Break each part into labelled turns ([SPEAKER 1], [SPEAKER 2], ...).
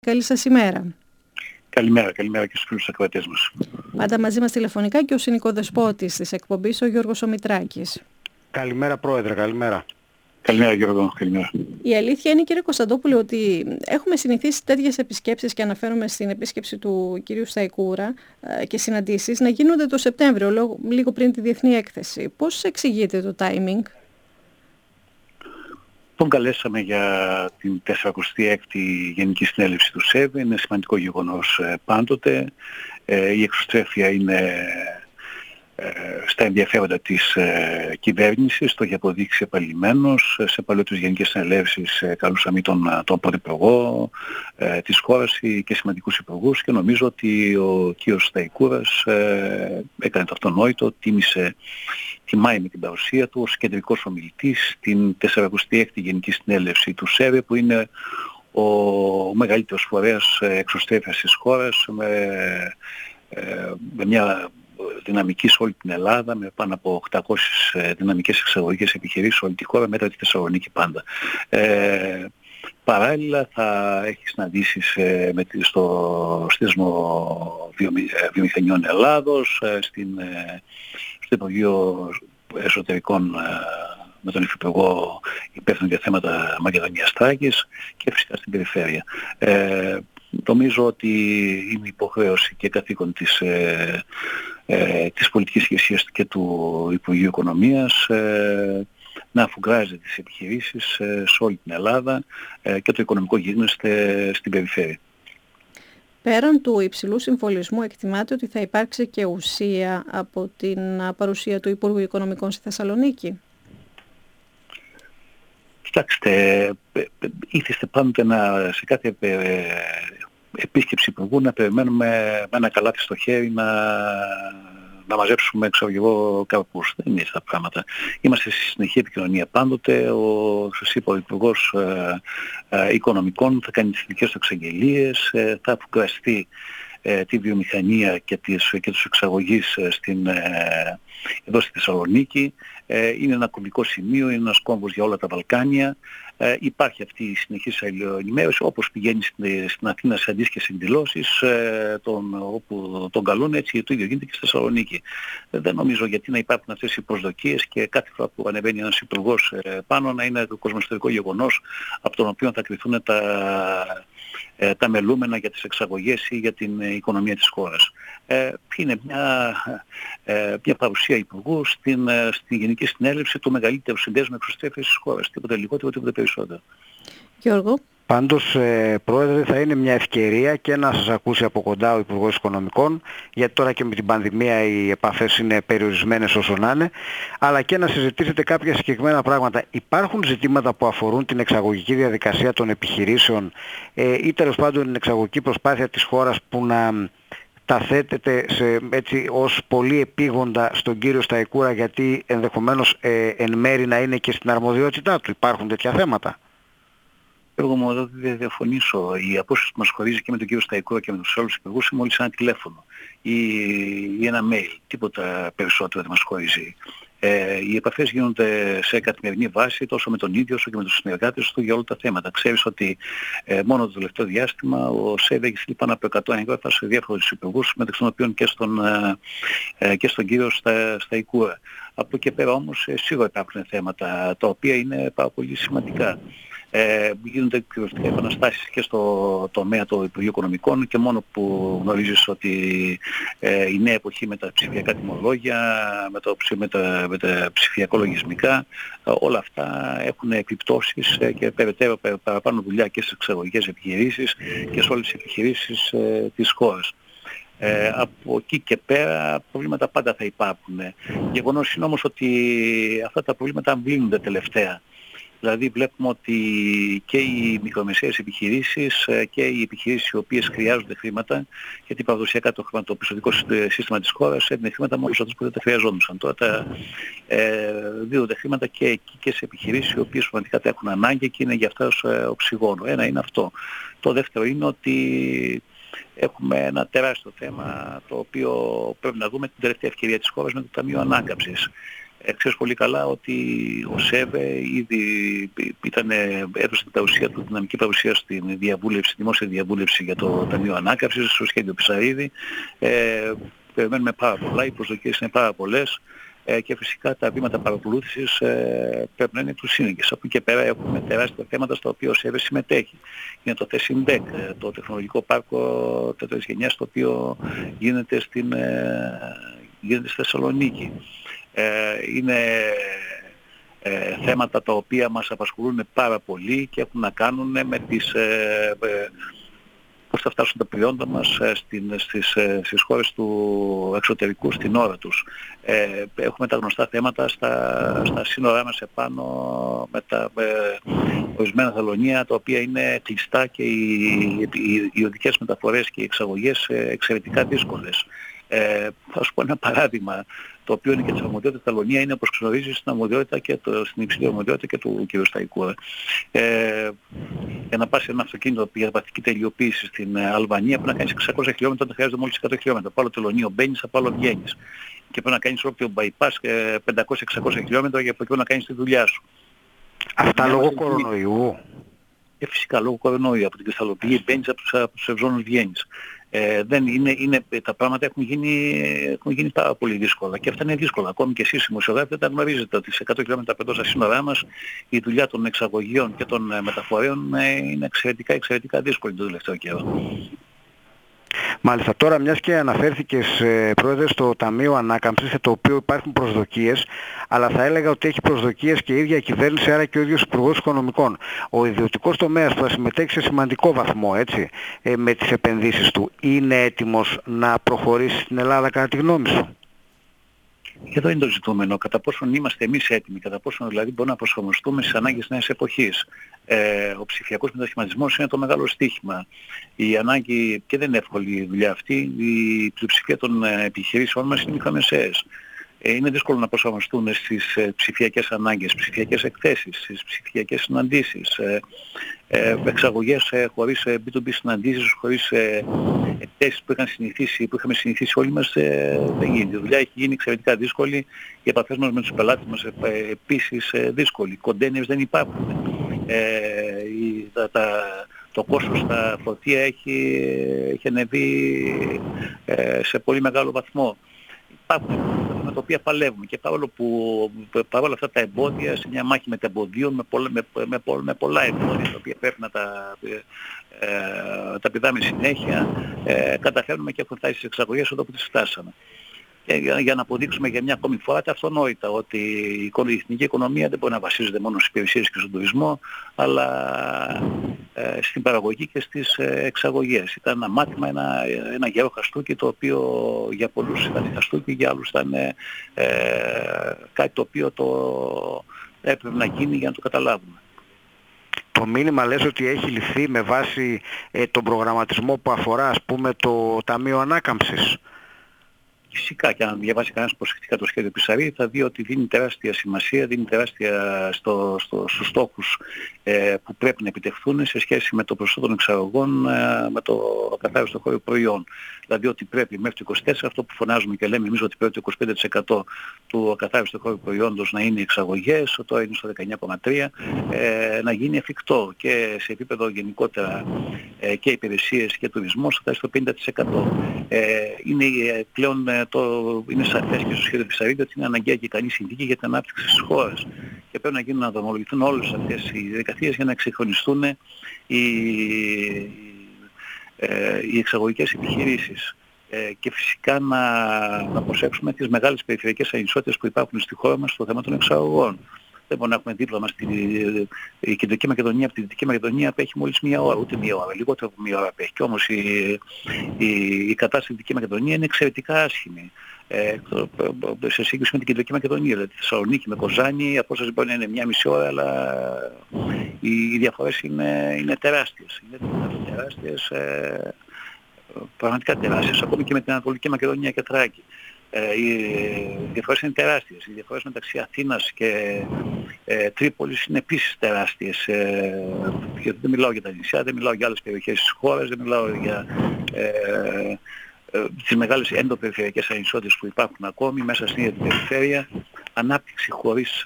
[SPEAKER 1] Καλή σας ημέρα.
[SPEAKER 2] Καλημέρα και στους φίλους ακροατές μας.
[SPEAKER 1] Πάντα μαζί μας τηλεφωνικά και ο συνοικοδεσπότης της εκπομπής, ο Γιώργος Ομητράκης.
[SPEAKER 3] Καλημέρα Πρόεδρε, καλημέρα.
[SPEAKER 2] Καλημέρα Γιώργο, καλημέρα.
[SPEAKER 1] Η αλήθεια είναι, κύριε Κωνσταντόπουλε, ότι έχουμε συνηθίσει τέτοιες επισκέψεις, και αναφέρομαι στην επίσκεψη του κυρίου Σταϊκούρα και συναντήσεις, να γίνονται το Σεπτέμβριο, λίγο πριν τη Διεθνή Έκθεση. Πώς εξηγείτε το timing?
[SPEAKER 2] Τον καλέσαμε για την 46η Γενική Συνέλευση του ΣΕΒ. Είναι σημαντικό γεγονός πάντοτε. Η εξωστρέφεια είναι στα ενδιαφέροντα της κυβέρνησης, το έχει αποδείξει επαλημένως. Σε παλαιότερες γενικές συνελεύσεις καλούσαμε τον Πρωθυπουργό της χώρας και σημαντικούς υπουργούς, και νομίζω ότι ο κ. Σταϊκούρας έκανε το αυτονόητο, τιμάει με την παρουσία του ως κεντρικός ομιλητής την 46η Γενική Συνέλευση του ΣΕΒ, που είναι ο μεγαλύτερος φορέας εξωστρέφειας της χώρας, με μια δυναμική σε όλη την Ελλάδα, με πάνω από 800 δυναμικές εξαγωγικές επιχειρήσεις σε όλη τη χώρα, μετά τη Θεσσαλονίκη πάντα. Παράλληλα θα έχει συναντήσεις στο Σύνδεσμο Βιομηχανιών Ελλάδος, στο Υπουργείο Εσωτερικών με τον Υφυπουργό υπεύθυνο για θέματα Μακεδονίας Θράκης και φυσικά στην περιφέρεια. Νομίζω ότι είναι υποχρέωση και καθήκον της πολιτικής ηγεσίας και του Υπουργείου Οικονομίας να αφουγκράζει τις επιχειρήσεις σε όλη την Ελλάδα και το οικονομικό γίγνεσθε στην περιφέρεια.
[SPEAKER 1] Πέραν του υψηλού συμβολισμού, εκτιμάται ότι θα υπάρξει και ουσία από την παρουσία του Υπουργού Οικονομικών στη Θεσσαλονίκη?
[SPEAKER 2] Κοιτάξτε, ήθεστε πάντοτε σε κάθε επίσκεψη υπουργού να περιμένουμε με ένα καλάθι στο χέρι να μαζέψουμε καρπούς. Δεν είναι αυτά τα πράγματα. Είμαστε σε συνεχή επικοινωνία πάντοτε. Σας είπα, ο Υπουργός Οικονομικών θα κάνει τις δικές του εξαγγελίες, θα αφουγκραστεί τη βιομηχανία και τους εξαγωγείς εδώ στη Θεσσαλονίκη. Είναι ένα κομβικό σημείο, είναι ένας κόμβος για όλα τα Βαλκάνια. Υπάρχει αυτή η συνεχής ενημέρωση, όπως πηγαίνει στην Αθήνα σε αντίστοιχες εκδηλώσεις όπου τον καλούν, έτσι το ίδιο γίνεται και στη Θεσσαλονίκη. Δεν νομίζω γιατί να υπάρχουν αυτές οι προσδοκίες και κάθε φορά που ανεβαίνει ένας υπουργός πάνω να είναι το κοσμοϊστορικό γεγονός από τον οποίο θα κριθούν τα μελούμενα για τις εξαγωγές ή για την οικονομία της χώρας. Είναι μια παρουσία υπουργού στην Γενική Συνέλευση του μεγαλύτερου συνδέσμου εξωστρέφειας της χώρας. Τίποτα λιγότερο, τίποτα περισσότερο.
[SPEAKER 1] Γιώργο.
[SPEAKER 3] Πάντως, Πρόεδρε, θα είναι μια ευκαιρία και να σας ακούσει από κοντά ο Υπουργός Οικονομικών, γιατί τώρα και με την πανδημία οι επαφές είναι περιορισμένες όσο να είναι, αλλά και να συζητήσετε κάποια συγκεκριμένα πράγματα. Υπάρχουν ζητήματα που αφορούν την εξαγωγική διαδικασία των επιχειρήσεων ή τέλος πάντων την εξαγωγική προσπάθεια της χώρας που να τα θέτεται έτσι ως πολύ επίγοντα στον κύριο Σταϊκούρα, γιατί ενδεχομένως εν μέρει να είναι και στην αρμοδιότητά του? Υπάρχουν τέτοια θέματα?
[SPEAKER 2] Εγώ μου εδώ δεν διαφωνήσω. Η απόσταση που μας χωρίζει και με τον κύριο Σταϊκούρα και με τους άλλους υπουργούς είναι μόλις ένα τηλέφωνο ή ένα mail. Τίποτα περισσότερο δεν μας χωρίζει. Οι επαφές γίνονται σε καθημερινή βάση τόσο με τον ίδιο όσο και με τους συνεργάτες του για όλα τα θέματα. Ξέρεις ότι μόνο το τελευταίο διάστημα ο ΣΕΒ έχει στείλει πάνω από 100 έγγραφα σε διάφορους υπουργούς, μεταξύ των οποίων και στον κύριο Σταϊκούρα. Από εκεί και πέρα όμως σίγουρα υπάρχουν θέματα τα οποία είναι πάρα πολύ σημαντικά. Γίνονται κυριολεκτικά επαναστάσεις και στο τομέα του Υπουργείου Οικονομικών, και μόνο που γνωρίζεις ότι η νέα εποχή με τα ψηφιακά τιμολόγια, με τα ψηφιακά λογισμικά, όλα αυτά έχουν επιπτώσεις και περαιτέρω παραπάνω δουλειά και στις εξαγωγικές επιχειρήσεις και σε όλες τις επιχειρήσεις της χώρας. Από εκεί και πέρα προβλήματα πάντα θα υπάρχουν. Γεγονός είναι όμως ότι αυτά τα προβλήματα αμβλύνονται τελευταία. Δηλαδή βλέπουμε ότι και οι μικρομεσαίες επιχειρήσεις και οι επιχειρήσεις οι οποίες χρειάζονται χρήματα, γιατί παραδοσιακά το χρηματοπιστωτικό σύστημα της χώρας έδινε χρήματα μόνο σε αυτούς που δεν τα χρειαζόντουσαν. Τώρα δίνονται χρήματα και εκεί και σε επιχειρήσεις οι οποίες πραγματικά τα έχουν ανάγκη και είναι για αυτές οξυγόνο. Ένα είναι αυτό. Το δεύτερο είναι ότι έχουμε ένα τεράστιο θέμα το οποίο πρέπει να δούμε την τελευταία ευκαιρία της χώρας με το Ταμείο Ανάκαμψης. Ξέρεις πολύ καλά ότι ο ΣΕΒΕ ήδη έδωσε την παρουσία του, δυναμική παρουσία στην διαβούλευση, δημόσια διαβούλευση για το Ταμείο Ανάκαμψης, στο σχέδιο Πισαρίδη. Περιμένουμε πάρα πολλά, οι προσδοκίες είναι πάρα πολλές και φυσικά τα βήματα παρακολούθησης πρέπει να είναι του σύνεγγες. Από εκεί και πέρα έχουμε τεράστια θέματα στα οποία ο ΣΕΒΕ συμμετέχει. Είναι το ΤΕΣΙΝΤΕΚ, το τεχνολογικό πάρκο τέτοιας γενιάς, το οποίο γίνεται στη Θεσσαλονίκη. Είναι θέματα τα οποία μας απασχολούν πάρα πολύ και έχουν να κάνουν με τις πώς θα φτάσουν τα προϊόντα μας στις χώρες του εξωτερικού στην ώρα τους. Έχουμε τα γνωστά θέματα στα σύνορά μας επάνω με ορισμένα θαλονία τα οποία είναι κλειστά και οι οδικές μεταφορές και οι εξαγωγές εξαιρετικά δύσκολες. Θα σου πω ένα παράδειγμα, το οποίο είναι και της αρμοδιότητας Θαλονία, είναι όπως γνωρίζεις στην αρμοδιότητα και στην υψηλή αρμοδιότητα και του κ. Σταϊκού. Για να πας ένα αυτοκίνητο για βαθική τελειοποίηση στην Αλβανία πρέπει να κάνεις 600 χιλιόμετρα, όταν χρειάζεται μόλις 100 χιλιόμετρα. Από άλλο τελωνείο μπαίνεις, από άλλο βγαίνεις. Και πρέπει να κάνεις όποιο bypass 500-600 χιλιόμετρα για να κάνεις τη δουλειά σου.
[SPEAKER 3] Αυτά λόγω κορονοϊού.
[SPEAKER 2] Φυσικά λόγω κορονοϊού. Από την κρυσταλλοπηγή μπαίνεις, από τους ευζώνους βγαίνεις. Τα πράγματα έχουν γίνει πάρα πολύ δύσκολα και αυτά είναι δύσκολα. Ακόμη και εσείς δημοσιογράφοι δεν τα γνωρίζετε ότι σε 100 χιλιόμετρα πέρα στα σύνορά μας η δουλειά των εξαγωγείων και των μεταφορέων είναι εξαιρετικά δύσκολη το τελευταίο καιρό.
[SPEAKER 3] Μάλιστα, τώρα μιας και αναφέρθηκες πρόεδρε στο Ταμείο Ανάκαμψης, σε το οποίο υπάρχουν προσδοκίες, αλλά θα έλεγα ότι έχει προσδοκίες και η ίδια η κυβέρνηση, άρα και ο ίδιος Υπουργός Οικονομικών. Ο ιδιωτικός τομέας που θα συμμετέχει σε σημαντικό βαθμό, έτσι, με τις επενδύσεις του, είναι έτοιμος να προχωρήσει στην Ελλάδα κατά τη γνώμη σου?
[SPEAKER 2] Εδώ είναι το ζητούμενο, κατά πόσον είμαστε εμείς έτοιμοι, κατά πόσον δηλαδή μπορούμε να προσαρμοστούμε στις ανάγκες νέας εποχής. Ο ψηφιακός μετασχηματισμός είναι το μεγάλο στίχημα. Η ανάγκη, και δεν είναι εύκολη η δουλειά αυτή, η πλειοψηφία των επιχειρήσεων μας είναι μικρομεσαίες. Είναι δύσκολο να προσαρμοστούν στις ψηφιακές ανάγκες, ψηφιακές εκθέσεις, στις ψηφιακές συναντήσεις, εξαγωγές χωρίς B2B συναντήσεις, χωρίς εκθέσεις που είχαμε συνηθίσει όλοι μας, δεν γίνεται. Η δουλειά έχει γίνει εξαιρετικά δύσκολη, οι επαφές μας με τους πελάτες μας επίσης δύσκολοι. Κοντέινερς δεν υπάρχουν. Το κόστος στα φορτία έχει ανεβεί σε πολύ μεγάλο βαθμό. Υπάρχουν με τα οποία παλεύουμε και παρόλα αυτά τα εμπόδια, σε μια μάχη μετεμποδίων με πολλά εμπόδια τα οποία πρέπει να τα πηδάμε συνέχεια, καταφέρνουμε και έχουμε φτάσει στις εξαγωγές εδώ που τις φτάσαμε. Και για να αποδείξουμε για μια ακόμη φορά τα αυτονόητα ότι η εθνική οικονομία δεν μπορεί να βασίζεται μόνο στις υπηρεσίες και στον τουρισμό, αλλά στην παραγωγή και στις εξαγωγές. Ήταν ένα μάθημα, ένα γερό χαστούκι, το οποίο για πολλούς ήταν χαστούκι, για άλλους ήταν κάτι το οποίο έπρεπε να γίνει για να το καταλάβουμε.
[SPEAKER 3] Το μήνυμα λες ότι έχει ληφθεί με βάση τον προγραμματισμό που αφορά, ας πούμε, το Ταμείο Ανάκαμψης?
[SPEAKER 2] Φυσικά, και αν διαβάσει κανένας προσεκτικά το σχέδιο Πισαρίδη θα δει ότι δίνει τεράστια σημασία, δίνει τεράστια στους στόχους που πρέπει να επιτευχθούν σε σχέση με το ποσοστό των εξαγωγών, με το ακαθάριστο χώριο προϊόν. Δηλαδή ότι πρέπει μέχρι το 24, αυτό που φωνάζουμε και λέμε εμείς ότι πρέπει το 25% του ακαθάριστου χώριου προϊόντος να είναι εξαγωγές, τώρα είναι στο 19,3, να γίνει εφικτό και σε επίπεδο γενικότερα και υπηρεσίες και τουρισμός θα φτάσει στο 50%. Είναι πλέον είναι σαφές και στο σχέδιο Πισαρίδη ότι είναι αναγκαία και ικανή συνθήκη για την ανάπτυξη της χώρας και πρέπει να γίνουν, να δρομολογηθούν όλες αυτές οι διαδικασίες για να εξυγχρονιστούν οι εξαγωγικές επιχειρήσεις και φυσικά να προσέξουμε τις μεγάλες περιφερειακές ανισότητες που υπάρχουν στη χώρα μας στο θέμα των εξαγωγών. Δεν μπορούμε να έχουμε δίπλα μας η Κεντρική Μακεδονία από τη Δυτική Μακεδονία που έχει μόλις μία ώρα, ούτε μία ώρα, λιγότερο από μία ώρα που έχει. Και όμως η κατάσταση στη Δυτική Μακεδονία είναι εξαιρετικά άσχημη. Σε σύγκριση με την Κεντρική Μακεδονία, δηλαδή τη Θεσσαλονίκη με Κοζάνη, η απόσταση μπορεί να είναι μία μισή ώρα, αλλά οι διαφορές είναι τεράστιες. Είναι τεράστιες, πραγματικά τεράστιες, ακόμη και με την Ανατολική Μακεδονία και Θράκη. Οι διαφορές είναι τεράστιες. Οι διαφορές μεταξύ Αθήνας και Τρίπολης είναι επίσης τεράστιες. Δεν μιλάω για τα νησιά, δεν μιλάω για άλλες περιοχές της χώρας, δεν μιλάω για τις μεγάλες ενδοπεριφερειακές ανισότητες που υπάρχουν ακόμη μέσα στην ίδια την περιφέρεια. ανάπτυξη χωρίς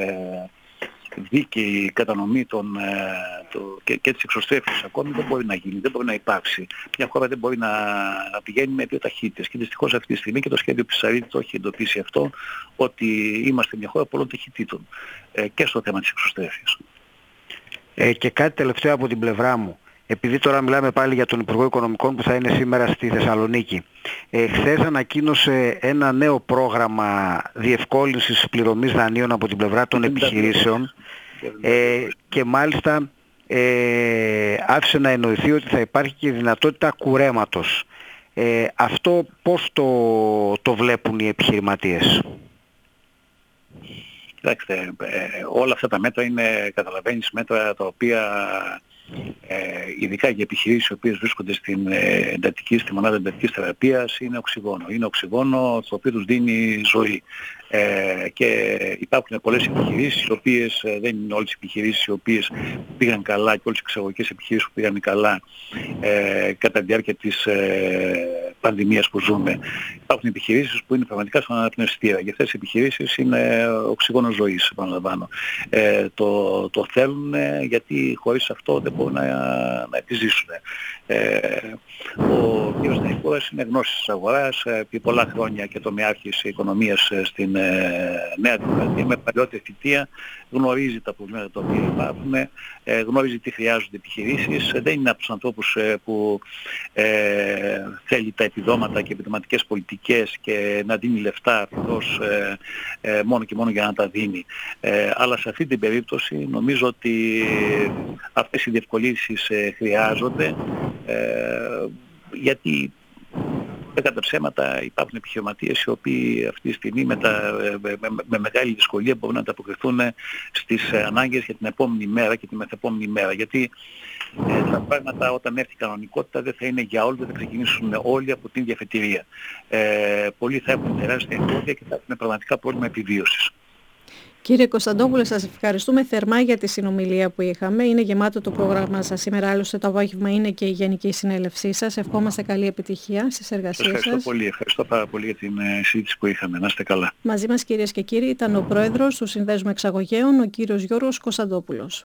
[SPEAKER 2] δίκαιη κατανομή και της εξωστρέφειας ακόμη δεν μπορεί να γίνει, δεν μπορεί να υπάρξει. Μια χώρα δεν μπορεί να πηγαίνει με δύο ταχύτητες και δυστυχώς αυτή τη στιγμή και το σχέδιο Πισαρίδη το έχει εντοπίσει αυτό, ότι είμαστε μια χώρα πολλών ταχυτήτων και στο θέμα της εξωστρέφειας.
[SPEAKER 3] Και κάτι τελευταίο από την πλευρά μου. Επειδή τώρα μιλάμε πάλι για τον Υπουργό Οικονομικών που θα είναι σήμερα στη Θεσσαλονίκη. Χθες ανακοίνωσε ένα νέο πρόγραμμα διευκόλυνσης πληρωμής δανείων από την πλευρά των επιχειρήσεων και μάλιστα άφησε να εννοηθεί ότι θα υπάρχει και δυνατότητα κουρέματος. Αυτό πώς το βλέπουν οι επιχειρηματίες?
[SPEAKER 2] Κοιτάξτε, όλα αυτά τα μέτρα είναι, καταλαβαίνεις, μέτρα τα οποία ειδικά για επιχειρήσεις οι οποίες βρίσκονται στη μονάδα εντατικής θεραπείας είναι οξυγόνο. Είναι οξυγόνο το οποίο τους δίνει ζωή. Και υπάρχουν πολλές επιχειρήσεις οι οποίες δεν είναι όλες οι επιχειρήσεις οι οποίες πήγαν καλά και όλες οι εξαγωγικές επιχειρήσεις που πήγαν καλά κατά τη διάρκεια της πανδημίας που ζούμε. Υπάρχουν επιχειρήσεις που είναι πραγματικά στον αναπνευστήρα και αυτές οι επιχειρήσεις είναι οξυγόνο ζωής, επαναλαμβάνω. Το θέλουν γιατί χωρίς αυτό δεν μπορούν να επιζήσουν. Ο κ. Σταϊκούρας είναι γνώσης της αγοράς, επί πολλά χρόνια και τομεάρχης οικονομίας στην Νέα Δημοκρατία, με παλιότερη θητεία, γνωρίζει τα προβλήματα τα οποία υπάρχουν, γνωρίζει τι χρειάζονται επιχειρήσεις. Δεν είναι από τους ανθρώπους που θέλει τα επιδόματα και επιδοματικές πολιτικές και να δίνει λεφτά απλώς μόνο και μόνο για να τα δίνει. Αλλά σε αυτή την περίπτωση νομίζω ότι αυτές οι διευκολύνσεις χρειάζονται, γιατί κατά ψέματα υπάρχουν επιχειρηματίες οι οποίοι αυτή τη στιγμή με μεγάλη δυσκολία μπορούν να ανταποκριθούν στις ανάγκες για την επόμενη μέρα και τη μεθεπόμενη μέρα. Γιατί τα πράγματα όταν έρθει η κανονικότητα δεν θα είναι για όλους, δεν θα ξεκινήσουν όλοι από την ίδια αφετηρία. Πολλοί θα έχουν τεράστια εμπόδια και θα έχουν πραγματικά πρόβλημα επιβίωσης.
[SPEAKER 1] Κύριε Κωνσταντόπουλε, σας ευχαριστούμε θερμά για τη συνομιλία που είχαμε. Είναι γεμάτο το πρόγραμμα σας σήμερα, άλλωστε το απόγευμα είναι και η Γενική Συνέλευσή σας. Ευχόμαστε καλή επιτυχία στις εργασίες σας.
[SPEAKER 2] Ευχαριστώ πολύ. Ευχαριστώ πάρα πολύ για την συζήτηση που είχαμε. Να είστε καλά.
[SPEAKER 1] Μαζί μας, κυρίες και κύριοι, ήταν ο Πρόεδρος του Συνδέσμου Εξαγωγέων, ο κύριος Γιώργος Κωνσταντόπουλος.